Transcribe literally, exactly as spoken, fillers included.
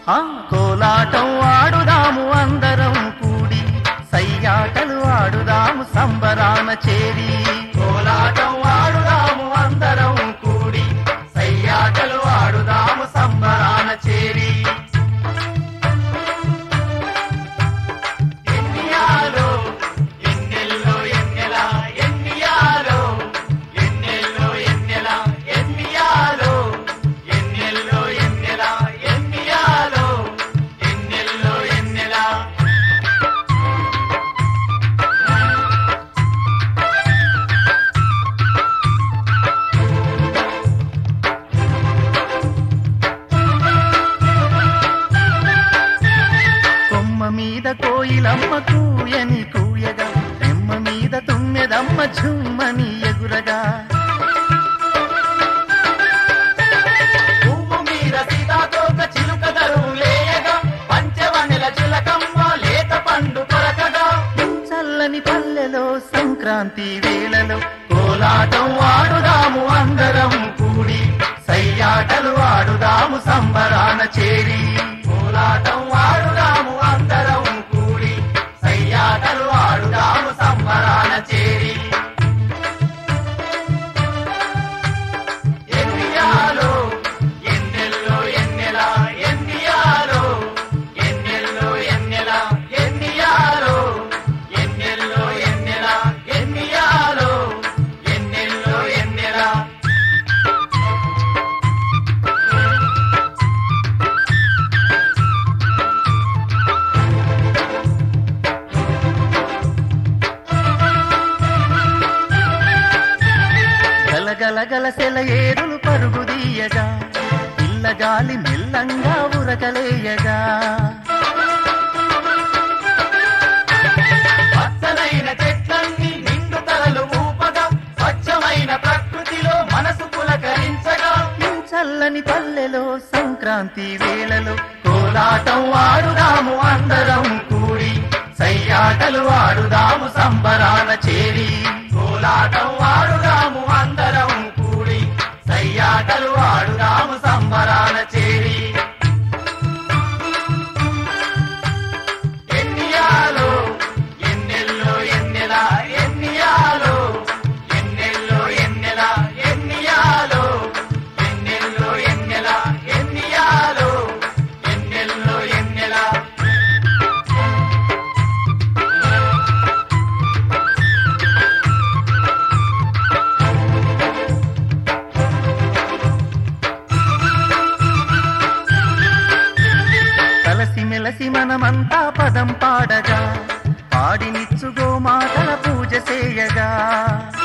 ఆ కోలాటం ఆడుదాము అందరం కూడి, సయ్యాటలు ఆడుదాము సంబరాన చేరి. కోలాటం ఆడుదాము అందరం కూడి, సయ్యాటలు ఆడుదాము సంబరాన చేరి. ఎన్నియాలో ఎన్నెల్లో ఎన్నెలా, ఎన్నియాలో ఎన్నెల్లో ఎన్నెలా, ఎన్నియాలో ఎన్నెల్లో ఎన్నెలా, ఎన్నియాలో ఎన్నెల్లో ఎన్నెలా. కొమ్మ మీద కోయిలమ్మ కూయని కూయగా, రెమ్మ మీద తుమ్మెదమ్మ ఝుమ్మని ఎగురగా. పువ్వు మీద సీతాకోక చిలుక దరువులేయగా, పంచవనెల చిలకమ్మ లేత పండు కొరకగా. చల్లని పల్లెలో సంక్రాంతి వేళలో కోలాటం ఆడుదాము అందరం కూడి, సయ్యాటలు ఆడుదాము సంబరాన చేరి. కోలాటం ఆడుదాము అందరం కూడి, సయ్యాటలు ఆడుదాము సంబరాన చేరి. ఎన్నియాలో ఎన్నెల్లో ఎన్నెలా, ఎన్నియాలో ఎన్నెల్లో ఎన్నెలా, ఎన్నియాలో ఎన్నెల్లో ఎన్నెలా, ఎన్నియాలో ఎన్నెల్లో ఎన్నెలా. గలగలగల సెల ఏరులు పరుగుదీయగా, పిల్లగాలి మెల్లంగా ఉరకలేయగా. పచ్చనైన చెట్లన్నీ నిండు తలలు ఊపగా, స్వచ్ఛమైన ప్రకృతిలో మనసు పులకరించగా. చల్లని పల్లెలో సంక్రాంతి వేళలో కోలాటం ఆడుదాము అందరం కూడి, సయ్యాటలు ఆడుదాము సంబరాన చేరి. కోలాటం ఆడుదాము అందరం కూడి, సయ్యాటలు ఆడుదాము సంబరాన చేరి. ఎన్నియాలో ఎన్నెల్లో ఎన్నెలా, ఎన్నియాలో ఎన్నెల్లో ఎన్నెలా, ఎన్నియాలో ఎన్నెల్లో ఎన్నెలా, ఎన్నియాలో ఎన్నెల్లో ఎన్నెలా. కలసి మెలసి మనమంతా పదం పాడగా, పాడినిచ్చుగో మాటల పూజ చేయగా.